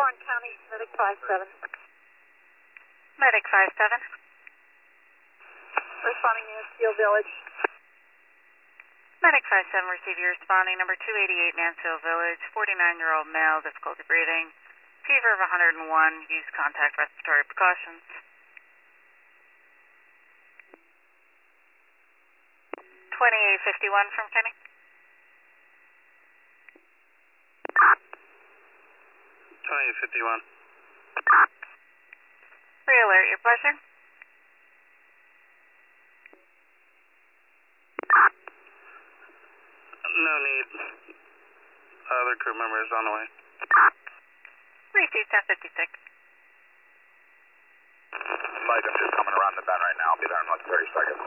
Warren County, Medic 57. Medic 57. Responding to Steel Village. Medic 57, receive you responding. Number 288, Mansfield Village, 49-year-old male, difficulty breathing, fever of 101, use contact respiratory precautions. 2851 from Kenny. 2851. Re-alert, your pleasure. No need. Other crew members on the way. Receive 1056. Mike, I'm just coming around the bend right now. I'll be there in like 30 seconds.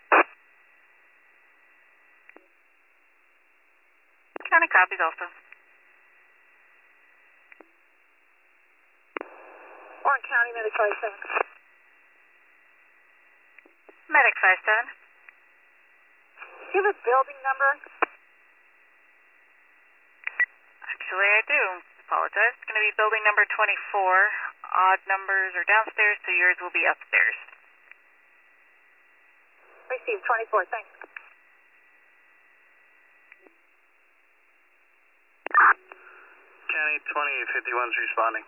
County copies also. Warren County, Medic 57. Medic 57. Do you have a building number? Actually, I do. Apologize. It's going to be building number 24. Odd numbers are downstairs, so yours will be upstairs. Receive 24, thanks. County 2851's responding.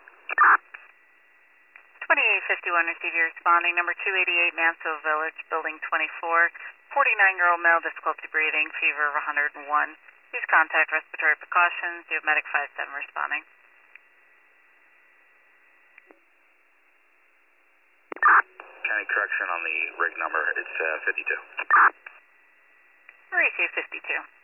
2851, receive you responding. Number 288, Mansfield Village, building 24. 49-year-old male, difficulty breathing, fever of 101. Use contact respiratory precautions. You have Medic 57 responding. County correction on the rig number. It's 52. Receive 52.